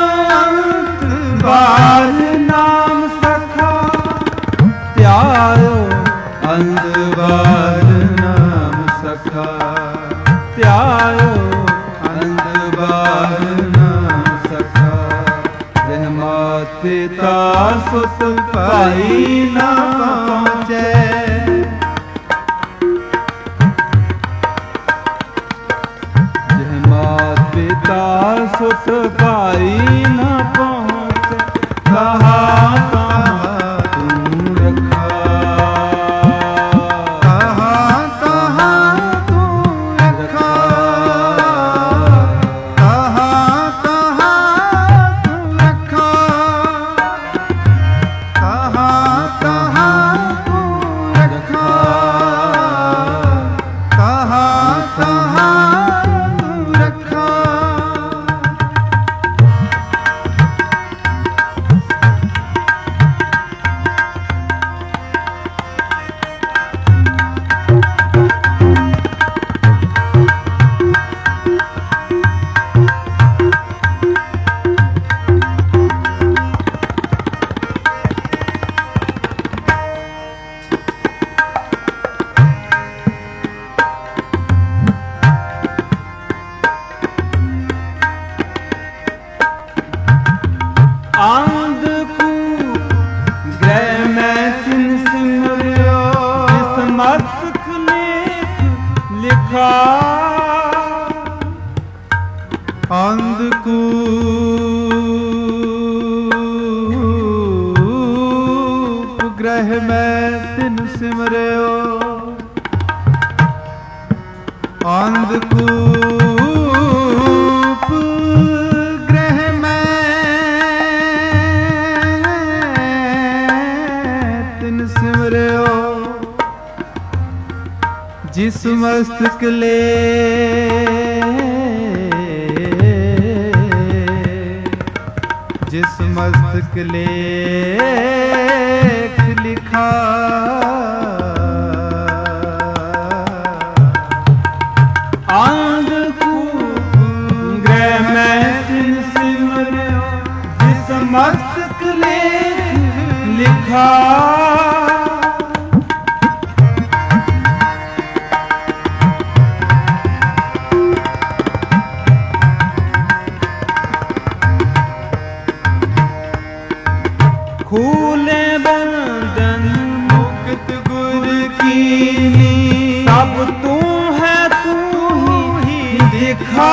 बार नाम सखा त्यायो अंधबार नाम सखा त्यायो अंधबार नाम सखा जह मात पिता सुत पाई ना पहुँचे जह मात पिता सुत पाई न पहुँचे कहाँ कहाँ तू रखा कहाँ कहाँ तू रखा कहाँ कहाँ तू रखा ਲਿਖਾ। ਅੰਧਕੂਪ ਗ੍ਰਹਿ ਮੈਂ ਤਿਨ ਸਿਮਰਿਓ। ਅੰਧਕੂਪ ਗ੍ਰਹਿ ਮੈਂ ਤਿਨ ਸਿਮਰਿਓ। ਜਿਸ ਮਸਤਕ ਲੈ जिस मस्तक लेख लिखा। अंधकूप गृह मैं तिन सिमरियो। जिस मस्तक लेख लिखा। खूले बंधन मुक्त गुर कीनी। सब तू है तू ही दिखा।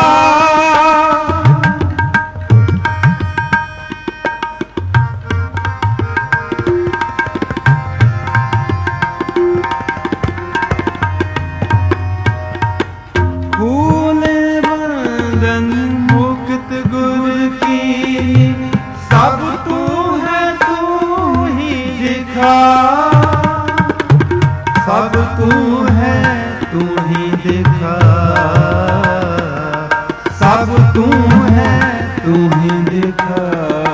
खूले बंधन मुक्त गुर कीनी। सब तू सब तू है तू ही दिखा। सब तू है तू ही दिखा।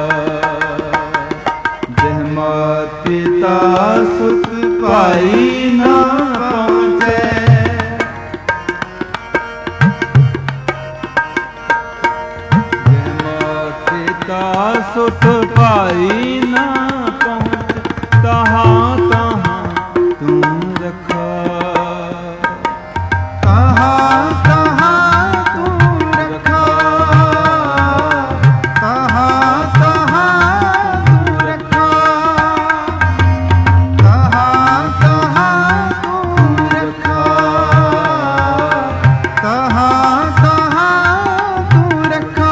जह मात पिता सुत भाई ना पहुँचे। जह मात पिता सुत भाई ना पहुँचे। तहाँ तहाँ तू रखा। तहाँ तहाँ तू रखा। तहाँ तहाँ तू रखा। तहाँ तहाँ तू रखा। तहाँ तहाँ तू रखा।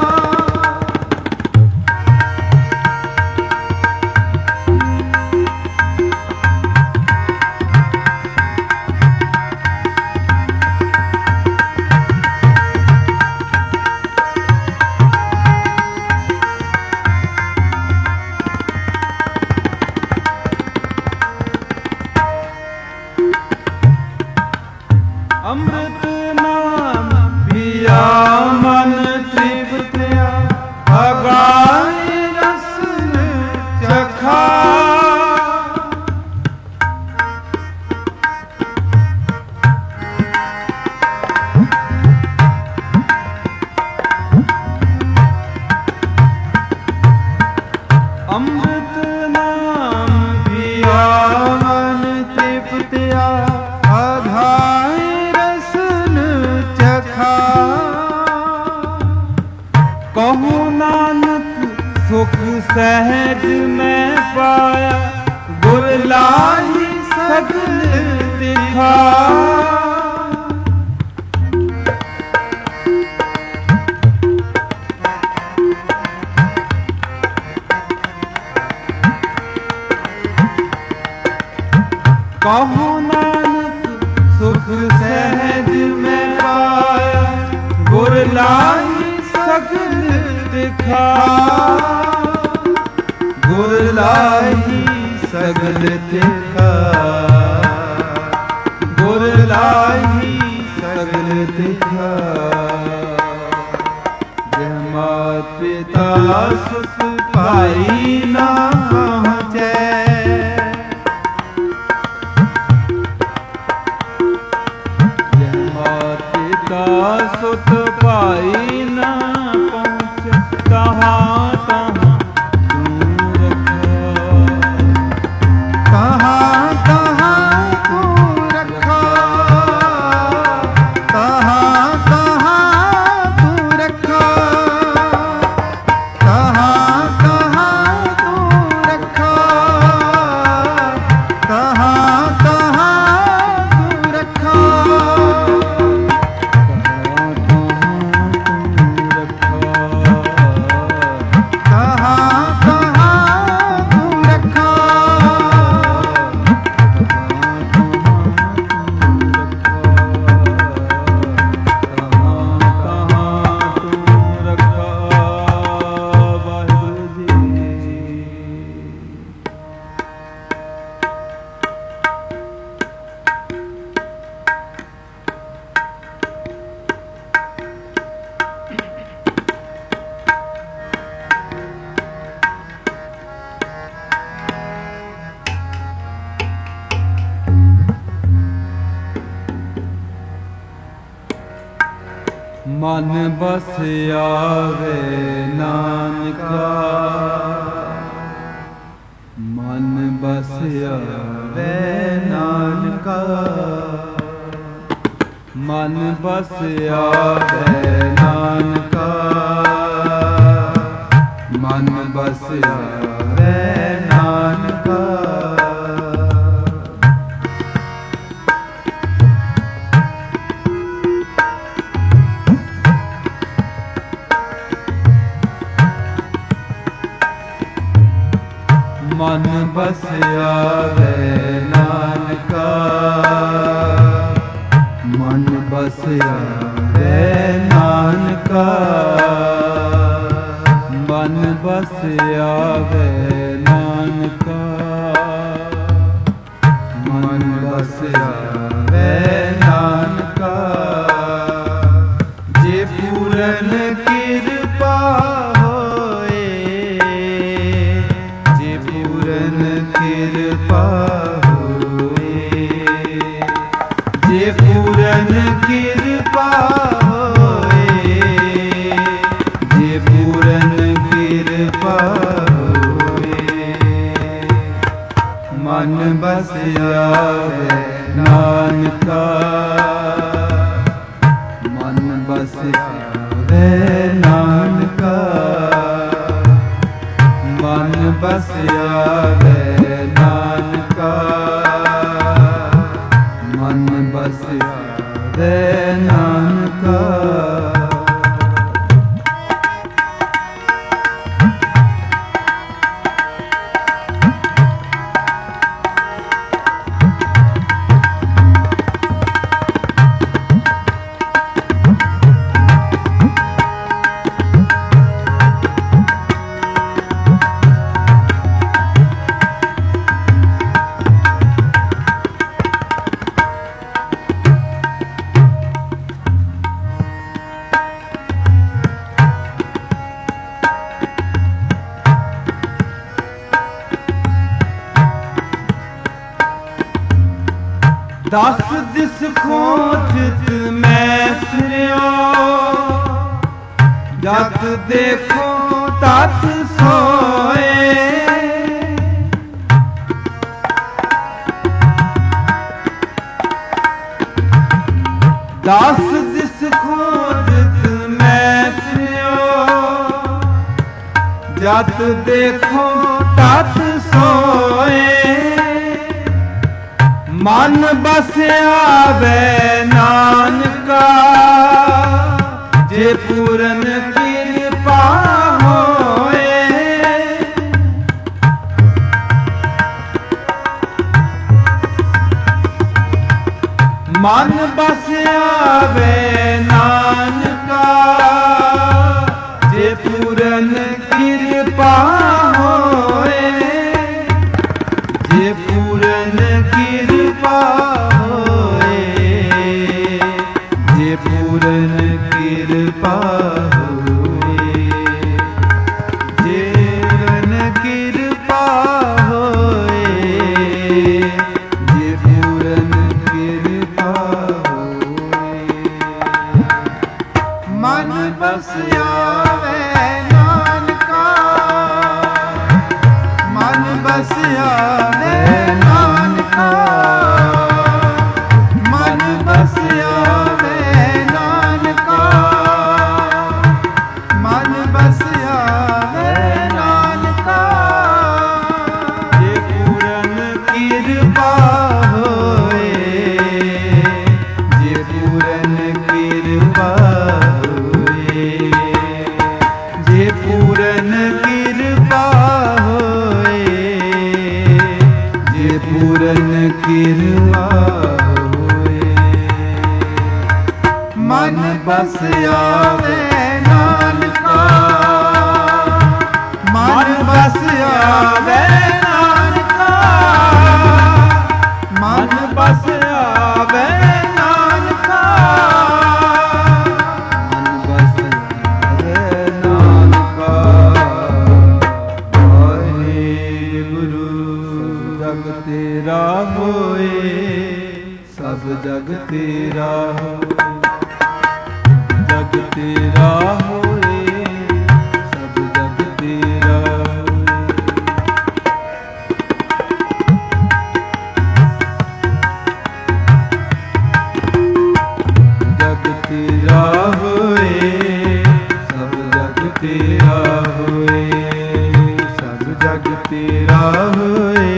अमृत नाम पिया मन तृप्तिया। अगाय रसन चखा। अमृत नाम पिया मन तृप्तिया। अघाय रसन चखा। कहूँ नानक सुख सहज मैं पाया। गुर लाही सगल दिखा। कहूँ नानक सुख सहज मैं पाया। गुर लाही सगल दिखा। गुर लाही सगल दिखा। गुर लाही सगल दिखा। जह मात पिता सुत भाई ना पहुँचे। सुत भाई ना पहुँचे। तहाँ तहाँ तू रखा। तहाँ तहाँ तू रखा। तहाँ तहाँ तू रखा। तहाँ तहाँ तू रखा। ਮਨ ਬਸ ਆਵੇ ਨਾਨਕਾ, ਮਨ ਬਸ ਆਵੇ ਨਾਨਕਾ, ਮਨ ਬਸ ਆਵੇ ਨਾਨਕਾ, ਮਨ ਬਸ ਆਵੇ ਨਾਨਕਾ। ਮਨ ਬਸ ਆਵੇ ਨਾਨਕਾ, ਮਨ ਬਸ ਆਵੇ ਨਾਨਕਾ, ਮਨ ਬਸ ਆਵੇ ਨਾਨਕਾ, ਮਨ ਬਸ ਆਵੇ ਨਾਨਕਾ। ਜੇ ਪੂਰਨ ਕਿਰਪਾ ਕਿਰਪਾ ਹੋਏ, ਜੇ ਪੂਰਨ ਕਿਰਪਾ ਹੋਏ, ਜੇ ਪੂਰਨ ਕਿਰਪਾ ਹੋਏ, ਮਨ ਬਸ ਆਵੇ ਨਾਨਕਾ, ਮਨ ਬਸ ਆਵੇ ਨਾਨਕਾ, ਮਨ ਬਸ ਆਵੇ ਨਾਨਕਾ, ਮਨ ਬਸ ਆਵੇ ਨਾਨਕਾ। ਦਸ ਦਿਸ ਖੋਜਤ ਮੈਂ ਫਿਰਿਓ, ਜਤ ਦੇਖੋ ਤਤ ਸੋਏ, ਦਸ ਦਿਸ ਖੋਜਤ ਮੈਂ ਫਿਰਿਓ, ਜਤ ਦੇਖੋ ਤਤ ਸੋਏ, ਮਨ ਬਸ ਆਵੇ ਨਾਨਕਾ, ਜੇ ਪੂਰਨ ਕਿਰਪਾ ਹੋਏ, ਮਨ ਬਸ ਆਵੇ ਨਾਨਕਾ, ਜੇ ਪੂਰਨ ਕਿਰਪਾ ਹੋਏ, ਜੇ ਪੂਰਨ ਕਿਰਪਾ ਹੋਏ, ਜੇ ਪੂਰਨ ਕਿਰਪਾ ਹੋਏ, ਜੇ ਪੂਰਨ ਕਿਰਪਾ ਹੋਏ, ਜੇ ਪੂਰਨ ਕਿਰਪਾ ਹੋਏ, ਮਨ ਬਸ ਆਵੇ ਨਾਨਕਾ, ਮਨ ਬਸ ਆਵੇ ਨਾਨਕਾ, ਮਨ ਬਸ ਆਵੇ ਨਾਨਕਾ, ਮਨ ਬਸ ਆਵੇ ਨਾਨਕਾ, ਜੇ ਪੂਰਨ ਕਿਰਪਾ ਹੋਏ, ਜੇ ਪੂਰਨ ਕਿਰਪਾ ਹੋਏ, ਜੇ ਪੂਰਨ ਕਿਰਪਾ ਹੋਏ, ਜੇ ਪੂਰਨ ਕਿਰਪਾ ਹੋਏ, ਮਨ ਬਸ ਆਵੇ ਨਾਨਕਾ, ਮਨ ਬਸ ਆਵੇ ਨਾਨਕਾ, ਮਨ ਬਸ ਆਵੇ ਨਾਨਕਾ, ਮਨ ਬਸ ਆਵੇ ਨਾਨਕਾ। ਵਾਹਿਗੁਰੂ ਜਗ ਤੇਰਾ ਹੋਏ, ਸਭ ਜਗ ਤੇਰਾ ਹੋਏ, ਜਗ तेरा होए।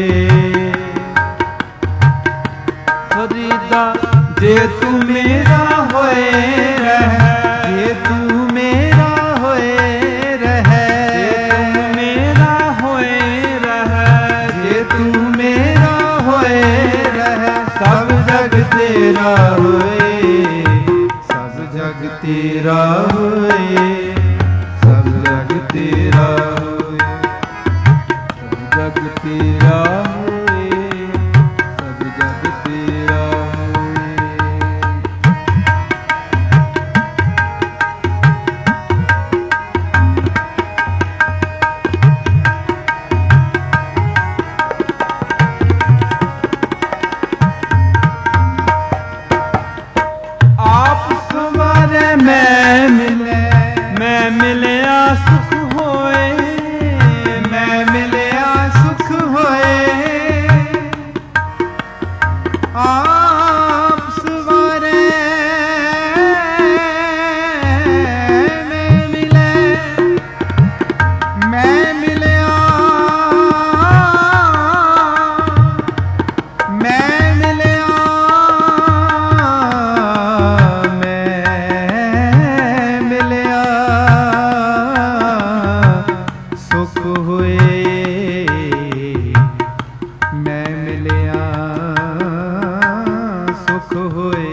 फरीदा जे तू मेरा होए रह, जे तू मेरा होए रह, जे तू मेरा होए रह, सब जग तेरा होए, सब जग तेरा होए, सब जग तेरा होए, सब जग तेरा होए, सब जग तेरा होए। आप संवारे मैं मिले, मैं मिलिया सुख होए, मैं मिलिया सुख होए। आप संवारे मैं मिले, मैं मिलिया, मैं मिलिया, मैं मिलिया सुख होए, मैं मिलिया सुख होए।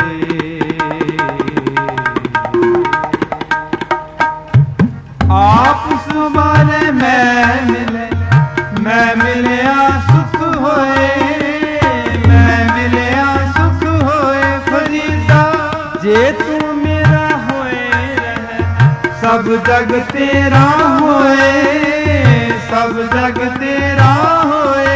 आप सुबारे मैं मिले, मैं मिलिया सुख होए, मैं मिलिया सुख होए। फरीदा जे तू मेरा होए रह, सब जग तेरा होए, सब जग तेरा होए।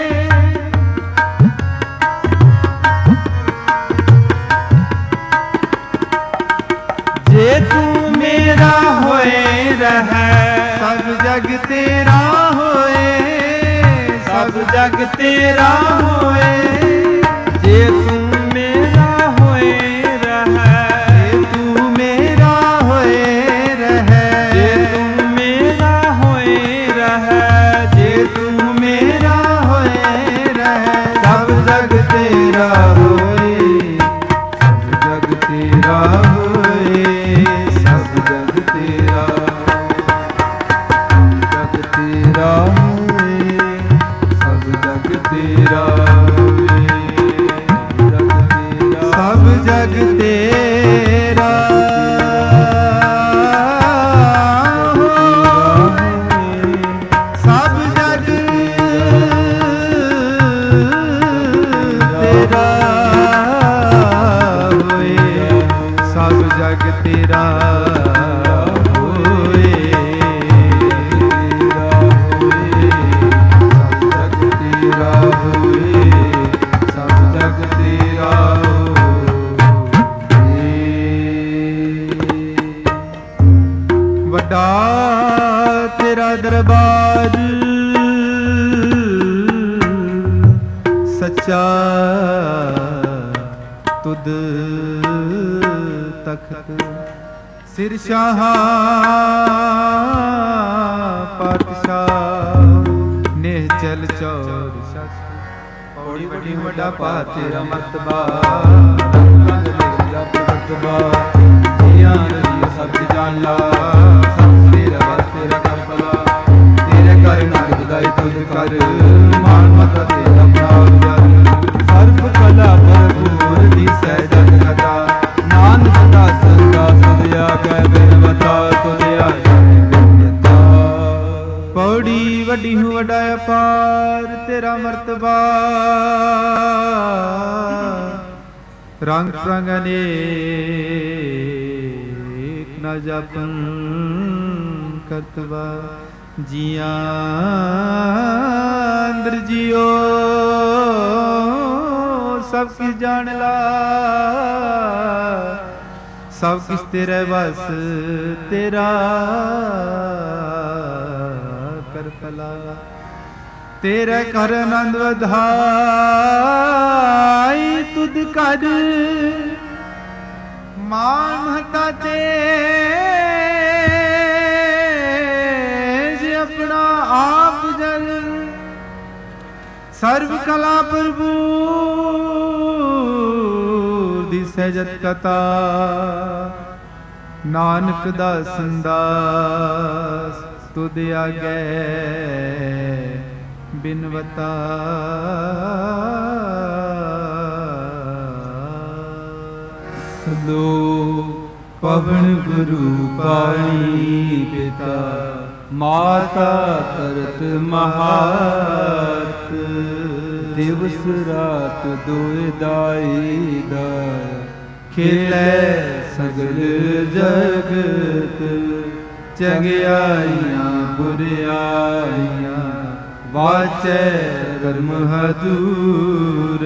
जे तू मेरा होए रह, सब जग तेरा होए, सब जग तेरा होए। जे तू मेरा होए रह, जे तू मेरा होए रह, जे तू मेरा होए रह, जे तू मेरा होए रह। सब जग तेरा होए, सब जग तेरा होए, सब जग तेरा, जग तेरा होए, सब जग तेरा होए, जग तेरा सब जग तेरा होए, सब जग तेरा होए, सब जग तेरा होए, सब जग तेरा होए। ਵੱਡਾ ਤੇਰਾ ਦਰਬਾਰ ਸੱਚਾ ਤੁਧ ਤਖਤ ਸਿਰ ਸ਼ਾਹ ਪਾਤਸ਼ਾਹ ਨਿਹਚਲ ਚੌਰ ਸੱਚ ਪੌੜੀ ਵੱਡੀ ਵੱਡਾ ਪਾ ਤੇਰਾ ਮਰਤਬਾ ਰੰਗ ਲੈ ਰਤਬਾ ਜੀਆਂ ਜੀ ਸਭ ਜਾਣ ਲਾ ਸਭ ਤੇਰਾ ਬਸ ਤੇਰਾ ਕਰ ਭਲਾ ਤੇਰੇ ਕਰ ਨਾਮ ਗਾਇ ਤੁਧ ਕਰ ਮਾਨ ਮਤ ਤੇਰਾ ਪ੍ਰਾਪ ਜਨ ਸਰਬ ਕਲਾ ਭਰਪੂਰ ਦੀ ਸਹਿ ਜਗ ਕਥਾ ਨਾਨਕ ਦਾਸ ਦਾ ਸਦਿਆ ਕੈ ਬਿਨਵਤਾ ਤੁਧ ਆਇਆ ਬਿਨਤਾ ਪੌੜੀ ਵੱਡੀ ਹੂੰ ਵੱਡਾ ਅਪਾਰ ਤੇਰਾ ਮਰਤਬਾ ਰੰਗ ਪ੍ਰੰਗ ਅਨੇਕ ਨ ਜਪਨ ਕਰਤਵਾ ਜੀਆਂ ਅੰਦਰ ਜਿਓ ਸਭ ਕਿਸ ਜਾਣ ਲਾ ਸਭ ਕਿਸ ਤੇਰੇ ਬਸ ਤੇਰਾ ਕਰ ਭਲਾ ਤੇਰੇ ਕਰ ਆਨੰਦ ਵਧਾਈ ਤੁਧ ਕਰ ਮਾਨ ਮਹਤਾ ਤੇਜ ਆਪਣਾ ਆਪ ਜਲ ਸਰਬ ਕਲਾ ਪ੍ਰਭੂ ਦੀ ਸਹਿਜਤ ਕਥਾ, ਨਾਨਕ ਦਾ ਸੰਦਾਸ ਤੁਧ ਆਗੇ ਬਿਨਵਤਾ। ਸਲੋਕ ਪਵਨ ਗੁਰੂ ਪਾਣੀ ਪਿਤਾ, ਮਾਤਾ ਤਰਤ ਮਹਾਤ, ਦਿਵਸ ਰਾਤ ਦੋਇ ਦਾਈ ਦਾਇ, ਖੇਲੇ ਸਗਲ ਜਗਤ, ਚੰਗਿਆਈਆਂ ਬੁਰਿਆਈਆਂ, ਵਾਚੈ ਕਰਮ ਹਦੂਰ,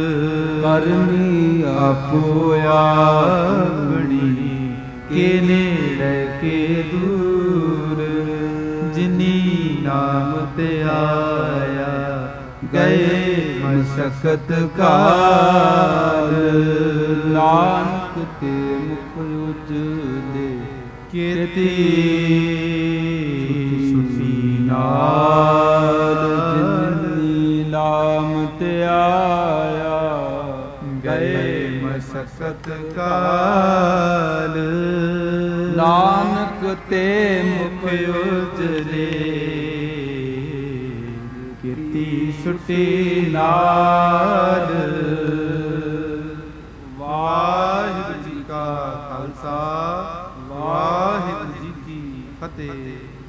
ਕਰਨੀ ਆਪੋ ਆਪਣੀ, ਕੇ ਨੇੜੇ ਕੇ ਦੂਰ, ਜਿਨੀ ਨਾਮ ਤੇ ਆਇਆ, ਗਏ ਮਸਕਤ ਕਾਲ, ਨਾਨਕ ਤੇ ਮੁਖ ਉਜਲੇ, ਕੀਤੀ ਸੁਖੀ ਨਾਲ, ਜਿਨੀ ਨਾਮ ਤੇ ਆਇਆ, ਗਏ ਮਸਕਤ ਕਾਲ, ਨਾਨਕ ਤੇ ਮੁਖ ਉਜਲੇ, ਕੀਤੀ ਛੁਟੀ ਨਾਲ। ਵਾਹਿਗੁਰੂ ਜੀ ਕਾ ਖਾਲਸਾ, ਵਾਹਿਗੁਰੂ ਜੀ ਕੀ ਫਤਿਹ।